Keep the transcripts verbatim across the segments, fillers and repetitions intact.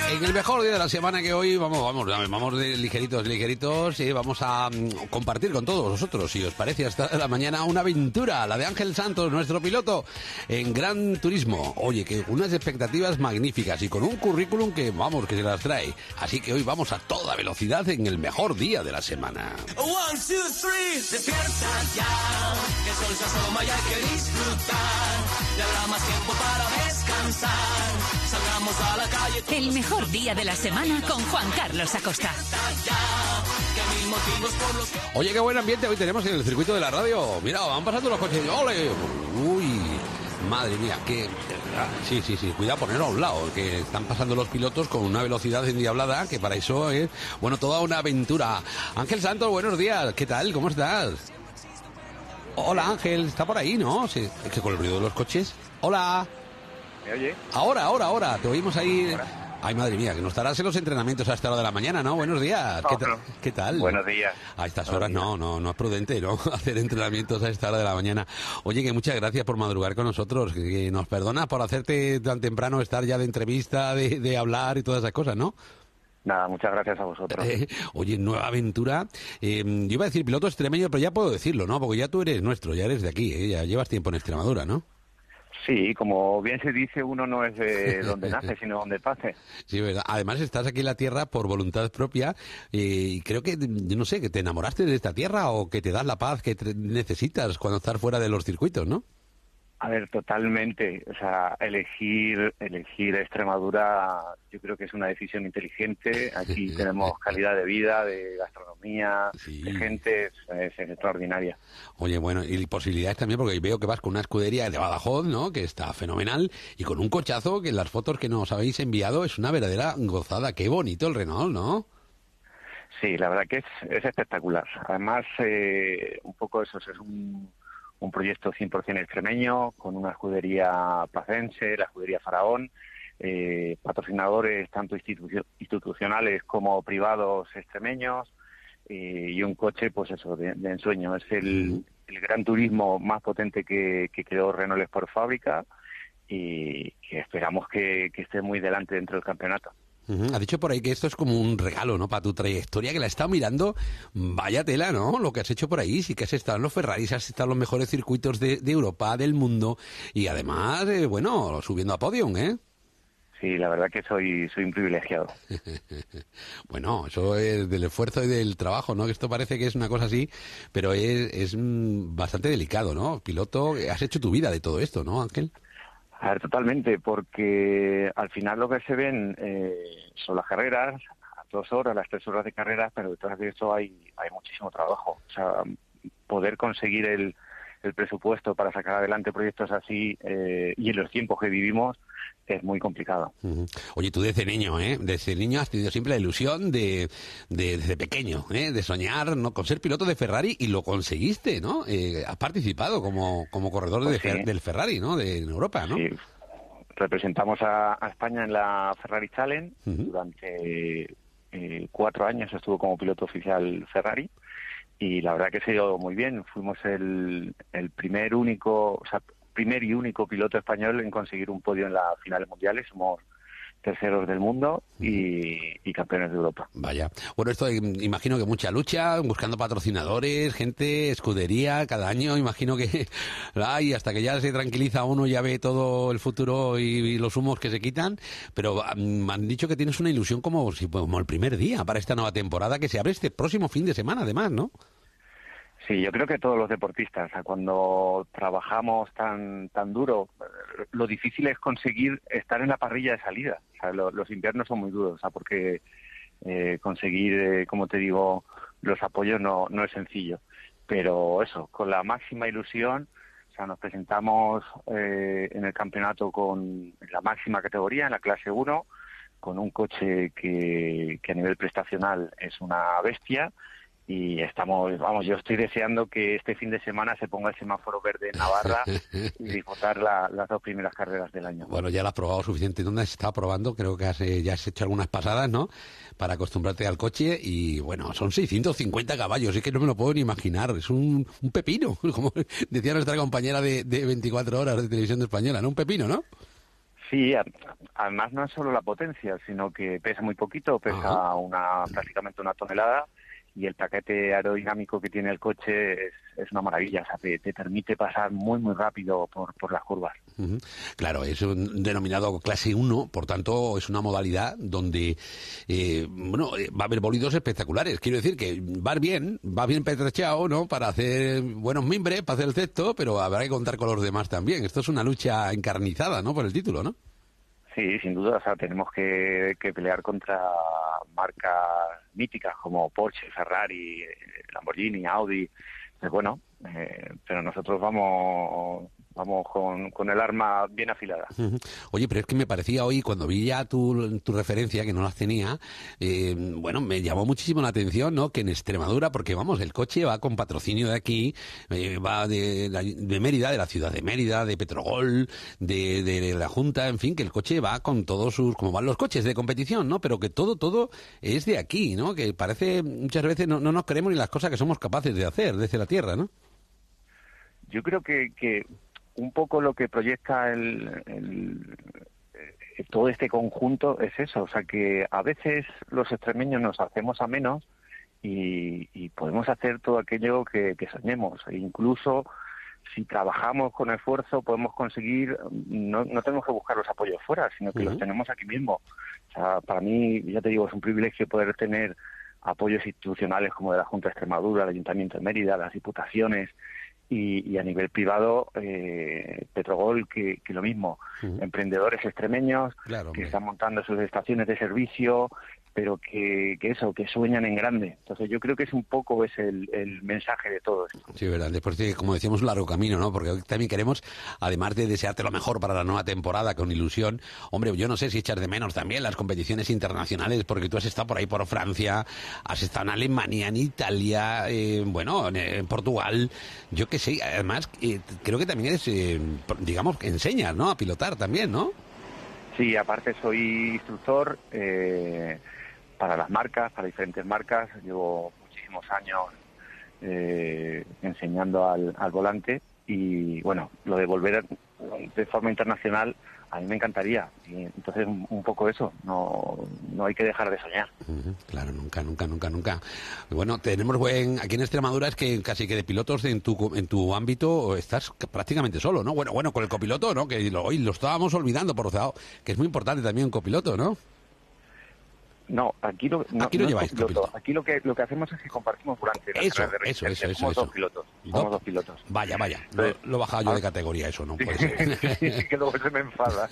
En el mejor día de la semana que hoy vamos, vamos, vamos de ligeritos, ligeritos, y vamos a um, compartir con todos vosotros, si os parece, hasta la mañana una aventura, la de Ángel Santos, nuestro piloto en Gran Turismo. Oye, que unas expectativas magníficas y con un currículum que, vamos, que se las trae. Así que hoy vamos a toda velocidad en el mejor día de la semana. One, two, three, despierta ya, que el sol se asoma y hay que disfrutar. Ya habrá más tiempo para descansar. Salgamos a la calle. El mejor día de la semana con Juan Carlos Acosta. Oye, qué buen ambiente hoy tenemos en el circuito de la radio. Mira, van pasando los coches. ¡Ole! Uy, madre mía, que... Sí, sí, sí, cuidado, ponerlo a un lado, que están pasando los pilotos con una velocidad endiablada, que para eso es, bueno, toda una aventura. Ángel Santos, buenos días, ¿qué tal? ¿Cómo estás? Hola, Ángel, está por ahí, ¿no? Sí, es que con el ruido de los coches. Hola. ¿Me oye? Ahora, ahora, ahora, te oímos ahí. ¿Ahora? Ay, madre mía, que no estarás en los entrenamientos a esta hora de la mañana, ¿no? Buenos días. ¿Qué, ta- ¿Qué tal? Buenos días. A estas Buenos horas días. no, no, no es prudente, ¿no? Hacer entrenamientos a esta hora de la mañana. Oye, que muchas gracias por madrugar con nosotros, que, que nos perdonas por hacerte tan temprano estar ya de entrevista, de, de hablar y todas esas cosas, ¿no? Nada, muchas gracias a vosotros. Eh, oye, nueva aventura. Eh, yo iba a decir piloto extremeño, pero ya puedo decirlo, ¿no? Porque ya tú eres nuestro, ya eres de aquí, ¿eh? Ya llevas tiempo en Extremadura, ¿no? Sí, como bien se dice, uno no es de donde nace, sino donde pase. Sí, verdad. Además estás aquí en la tierra por voluntad propia eh, y creo que, yo no sé, que te enamoraste de esta tierra o que te das la paz que te necesitas cuando estás fuera de los circuitos, ¿no? A ver, totalmente. O sea, elegir, elegir Extremadura, yo creo que es una decisión inteligente. Aquí tenemos calidad de vida, de gastronomía, Sí. de gente, es, es extraordinaria. Oye, bueno, y posibilidades también, porque veo que vas con una escudería de Badajoz, ¿no? Que está fenomenal, y con un cochazo que en las fotos que nos habéis enviado es una verdadera gozada. Qué bonito el Renault, ¿no? Sí, la verdad que es, es espectacular. Además, eh, un poco eso, es un... un proyecto cien por ciento extremeño, con una escudería placense, la escudería Faraón, eh, patrocinadores tanto institucio- institucionales como privados extremeños, eh, y un coche, pues eso, de, de ensueño. Es el, el gran turismo más potente que, que creó Renault Sport Fábrica y que esperamos que, que esté muy delante dentro del campeonato. Uh-huh. Ha dicho por ahí que esto es como un regalo, ¿no? Para tu trayectoria, que la he estado mirando. Vaya tela, ¿no? Lo que has hecho por ahí. Sí que has estado en los Ferraris, has estado en los mejores circuitos de, de Europa, del mundo. Y además, eh, bueno, subiendo a podium, ¿eh? Sí, la verdad que soy, soy un privilegiado. Bueno, eso es del esfuerzo y del trabajo, ¿no? Que esto parece que es una cosa así, pero es, es mm, bastante delicado, ¿no? Piloto, has hecho tu vida de todo esto, ¿no, Ángel? A ver, totalmente, porque al final lo que se ven eh, son las carreras, las dos horas, las tres horas de carreras, pero detrás de eso hay, hay muchísimo trabajo. O sea, poder conseguir el, el presupuesto para sacar adelante proyectos así eh, y en los tiempos que vivimos es muy complicado. Uh-huh. Oye, tú desde niño, ¿eh? Desde niño has tenido siempre la ilusión de, de desde pequeño, ¿eh? De soñar, ¿no? Con ser piloto de Ferrari y lo conseguiste, ¿no? Eh, has participado como, como corredor Pues de, sí. del Ferrari, ¿no? De en Europa, ¿no? Sí, representamos a, a España en la Ferrari Challenge. Uh-huh. Durante eh, cuatro años estuvo como piloto oficial Ferrari y la verdad que se dio muy bien. Fuimos el, el primer único, o sea, primer y único piloto español en conseguir un podio en las finales mundiales. Somos terceros del mundo y, y campeones de Europa. Vaya. Bueno, esto eh, imagino que mucha lucha, buscando patrocinadores, gente, escudería, cada año, imagino que... Ay, hasta que ya se tranquiliza uno, ya ve todo el futuro y, y los humos que se quitan, pero um, me han dicho que tienes una ilusión como, si- como el primer día para esta nueva temporada que se abre este próximo fin de semana, además, ¿no? Sí, yo creo que todos los deportistas, o sea, cuando trabajamos tan tan duro, eh, lo difícil es conseguir estar en la parrilla de salida. O sea, lo- los inviernos son muy duros, o sea, porque eh, conseguir, eh, como te digo, los apoyos no, no es sencillo. Pero eso, con la máxima ilusión, o sea, nos presentamos eh, en el campeonato con la máxima categoría, en la clase uno, con un coche que, que a nivel prestacional es una bestia. Y estamos, vamos, yo estoy deseando que este fin de semana se ponga el semáforo verde en Navarra y disfrutar la, las dos primeras carreras del año. Bueno, ya lo has probado suficiente. ¿Dónde has estado probando? Creo que has, eh, ya has hecho algunas pasadas, ¿no? Para acostumbrarte al coche y, bueno, son seiscientos cincuenta caballos. Es que no me lo puedo ni imaginar. Es un, un pepino, como decía nuestra compañera de, de veinticuatro horas de televisión española, ¿no? Un pepino, ¿no? Sí, a- además no es solo la potencia, sino que pesa muy poquito, pesa Ajá. una prácticamente una tonelada, y el paquete aerodinámico que tiene el coche es, es una maravilla, o sea, te, te permite pasar muy, muy rápido por, por las curvas. Ujú. Claro, es un denominado clase uno, por tanto es una modalidad donde eh, bueno, eh, va a haber bólidos espectaculares. Quiero decir que vas bien, vas bien pertrechado, ¿no? Para hacer buenos mimbres, para hacer el cesto, pero habrá que contar con los demás también. Esto es una lucha encarnizada, ¿no? Por el título, ¿no? Sí, sin duda, o sea, tenemos que, que pelear contra marcas míticas como Porsche, Ferrari, eh, Lamborghini, Audi. Pues bueno, eh, pero nosotros vamos vamos con, con el arma bien afilada. Ujú. Oye, pero es que me parecía hoy, cuando vi ya tu, tu referencia, que no las tenía, eh, bueno, me llamó muchísimo la atención, ¿no? Que en Extremadura, porque vamos, el coche va con patrocinio de aquí, eh, va de, la- de Mérida, de la ciudad de Mérida, de Petrogol, de, de la Junta, en fin, que el coche va con todos sus, como van los coches de competición, ¿no? Pero que todo, todo es de aquí, ¿no? Que parece, muchas veces no, no nos creemos ni las cosas que somos capaces de hacer desde la tierra, ¿no? Yo creo que, que un poco lo que proyecta el, el- eh, todo este conjunto es eso, o sea que a veces los extremeños nos hacemos a menos y, y podemos hacer todo aquello que, que soñemos, e incluso si trabajamos con esfuerzo podemos conseguir, no, no tenemos que buscar los apoyos fuera, sino que Ujú. los tenemos aquí mismo. O sea, para mí, ya te digo, es un privilegio poder tener apoyos institucionales como de la Junta de Extremadura, el Ayuntamiento de Mérida, las diputaciones, y, y a nivel privado, eh, Petrogol, que, que lo mismo, Ujú. emprendedores extremeños Claro, que hombre. están montando sus estaciones de servicio, pero que, que eso, que sueñan en grande. Entonces yo creo que es un poco es el, el mensaje de todo esto. Sí, verdad. Después de, como decíamos, un largo camino, ¿no? Porque hoy también queremos, además de desearte lo mejor para la nueva temporada con ilusión, hombre, yo no sé si echas de menos también las competiciones internacionales, porque tú has estado por ahí por Francia, has estado en Alemania, en Italia, eh, bueno, en, en Portugal, yo qué sé. Además, eh, creo que también eres, eh, digamos, que enseñas, ¿no? A pilotar también, ¿no? Sí, aparte soy instructor eh, para las marcas, para diferentes marcas. Llevo muchísimos años eh, enseñando al, al volante y, bueno, lo de volver de forma internacional a mí me encantaría. Y entonces, un, un poco eso, no, no hay que dejar de soñar. Ujú. Claro, nunca, nunca, nunca, nunca. Bueno, tenemos buen aquí en Extremadura, es que casi que de pilotos en tu en tu ámbito estás c- prácticamente solo, ¿no? Bueno, bueno, con el copiloto, ¿no? Que lo, hoy lo estábamos olvidando, por otro lado, que es muy importante también un copiloto, ¿no? No, aquí lo, no, Aquí lo no es lleváis, copiloto. copiloto. Aquí lo que lo que hacemos es que compartimos volante. la Eso, carrera de eso, resistencia. eso, eso, Somos eso. dos pilotos. Do- Somos dos pilotos. Vaya, vaya, lo, Entonces, lo he bajado yo ah, de categoría, eso no puede ser. Sí, que luego se me enfada.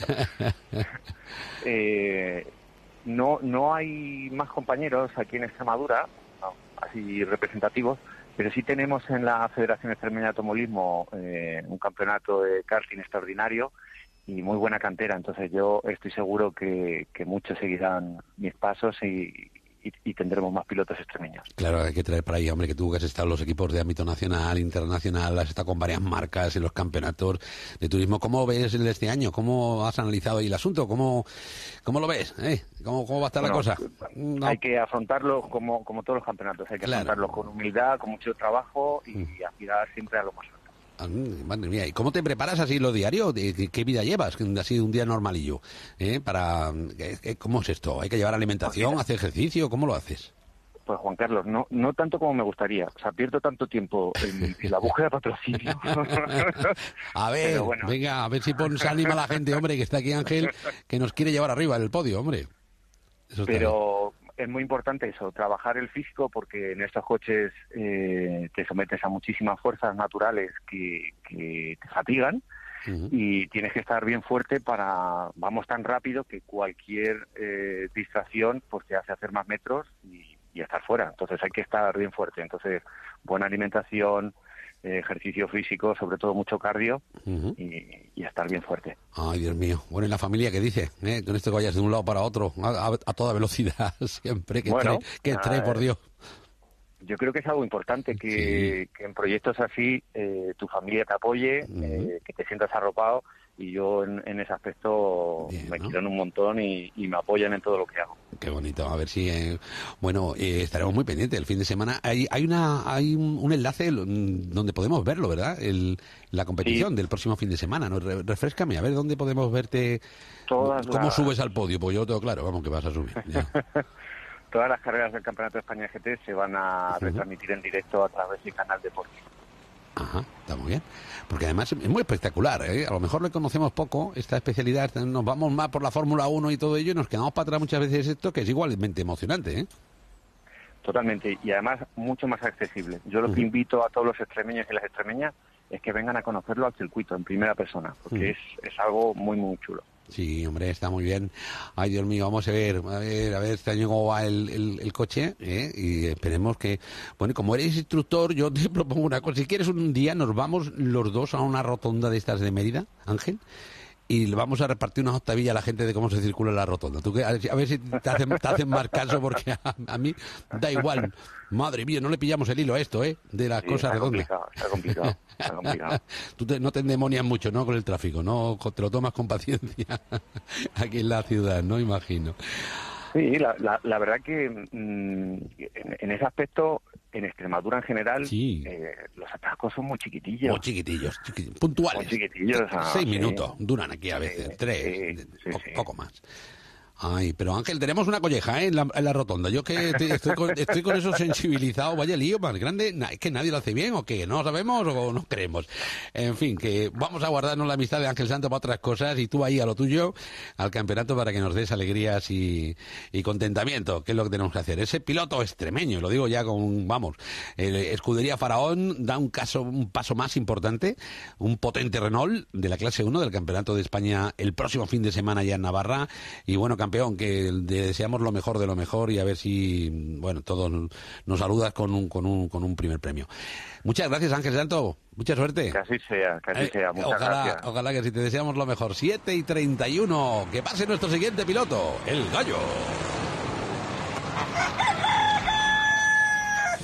eh, no, no hay más compañeros aquí en Extremadura, no, así representativos, pero sí tenemos en la Federación Extremeña de Automovilismo eh, un campeonato de karting extraordinario y muy buena cantera. Entonces yo estoy seguro que, que muchos seguirán mis pasos y, y, y tendremos más pilotos extremeños. Claro, hay que traer para ahí, hombre, que tú que has estado en los equipos de ámbito nacional, internacional, has estado con varias marcas en los campeonatos de turismo. ¿Cómo ves el de este año? ¿Cómo has analizado ahí el asunto? ¿Cómo, cómo lo ves? ¿Eh? ¿Cómo, ¿Cómo va a estar Bueno, la cosa? No. Hay que afrontarlo como, como todos los campeonatos, hay que Claro. afrontarlo con humildad, con mucho trabajo y aspirar siempre a lo más alto. Ah, madre mía, ¿y cómo te preparas así lo diario? ¿De ¿Qué, qué vida llevas? Así un día normalillo. ¿Eh? Para, ¿qué- qué- ¿Cómo es esto? ¿Hay que llevar alimentación, hacer ejercicio? ¿Cómo lo haces? Pues Juan Carlos, no no tanto como me gustaría. O sea, pierdo tanto tiempo en, en la búsqueda de patrocinio. A ver, Pero bueno. venga, a ver si pones ánimo a la gente, hombre, que está aquí Ángel, que nos quiere llevar arriba en el podio, hombre. Eso está bien. Pero es muy importante eso, trabajar el físico, porque en estos coches eh, te sometes a muchísimas fuerzas naturales que, que te fatigan. Ujú. Y tienes que estar bien fuerte para, vamos tan rápido que cualquier eh, distracción pues te hace hacer más metros y, y estar fuera. Entonces hay que estar bien fuerte. Entonces, buena alimentación, eh, ejercicio físico, sobre todo mucho cardio Ujú. y, y estar bien fuerte. Ay, Dios mío. Bueno, ¿y la familia qué dice? ¿Eh? Con esto que vayas de un lado para otro, a, a- a toda velocidad, siempre. Que Bueno, estrés, que ah, estrés, por Dios. Yo creo que es algo importante que, que en proyectos así eh, tu familia te apoye, Ujú. eh, que te sientas arropado, y yo en, en ese aspecto Bien, me ¿no? quieren un montón y, y me apoyan en todo lo que hago. qué bonito. A ver si, eh, bueno, eh, estaremos muy pendientes el fin de semana. Hay, hay una, hay un, un enlace donde podemos verlo, ¿verdad? El, la competición sí. del próximo fin de semana. ¿No? Re, refréscame, a ver dónde podemos verte. Todas ¿Cómo las... subes al podio? Pues yo lo tengo claro, vamos, que vas a subir. Ya. Todas las carreras del Campeonato de España G T se van a uh-huh. retransmitir en directo a través del canal Deportes. Ajá, está muy bien. Porque además es muy espectacular, ¿eh? A lo mejor le conocemos poco, esta especialidad. Nos vamos más por la Fórmula uno y todo ello y nos quedamos para atrás muchas veces esto, que es igualmente emocionante, ¿eh? Totalmente, y además mucho más accesible. Yo lo uh-huh. que invito a todos los extremeños y las extremeñas es que vengan a conocerlo al circuito en primera persona, porque uh-huh. es, es algo muy, muy chulo. Sí, hombre, está muy bien. Ay, Dios mío, vamos a ver, a ver, a ver este año cómo va el, el, el coche, ¿eh? Y esperemos que... Bueno, como eres instructor, yo te propongo una cosa. Si quieres un día, nos vamos los dos a una rotonda de estas de Mérida, Ángel, y le vamos a repartir unas octavillas a la gente de cómo se circula la rotonda. Tú que, a ver si te hacen, te hacen más caso, porque a, a mí da igual. Madre mía, no le pillamos el hilo a esto, ¿eh? De las sí, cosas está redondas. Complicado, está complicado, está complicado. Tú te, no te endemonias mucho, ¿no? Con el tráfico, ¿no? Te lo tomas con paciencia aquí en la ciudad, ¿no? Imagino. Sí, la, la, la verdad que mmm, en, en ese aspecto, en Extremadura en general, sí. eh, los atascos son muy chiquitillos. Muy chiquitillos, chiquitillos puntuales. Muy chiquitillos. Ah, Seis sí. minutos, duran aquí a veces, sí, tres, sí, sí, po- sí. poco más. Ay, pero Ángel, tenemos una colleja, ¿eh? en, la, en la rotonda. Yo que te, estoy, con, estoy con eso sensibilizado. Vaya lío más grande. Na, es que nadie lo hace bien o que no sabemos o no creemos. En fin, que vamos a guardarnos la amistad de Ángel Santo para otras cosas y tú ahí a lo tuyo, al campeonato, para que nos des alegrías y, y contentamiento, que es lo que tenemos que hacer. Ese piloto extremeño, lo digo ya con, vamos, el Escudería Faraón da un, caso, un paso más importante, un potente Renault de la clase uno del Campeonato de España el próximo fin de semana ya en Navarra. Y bueno, campeón, que deseamos lo mejor de lo mejor y a ver si, bueno, todos nos saludas con un, con un, con un primer premio. Muchas gracias, Ángel Santo. Mucha suerte. Que así sea, que así eh, sea. Muchas ojalá, gracias. Ojalá que si te deseamos lo mejor. siete y treinta y uno. Que pase nuestro siguiente piloto, el Gallo.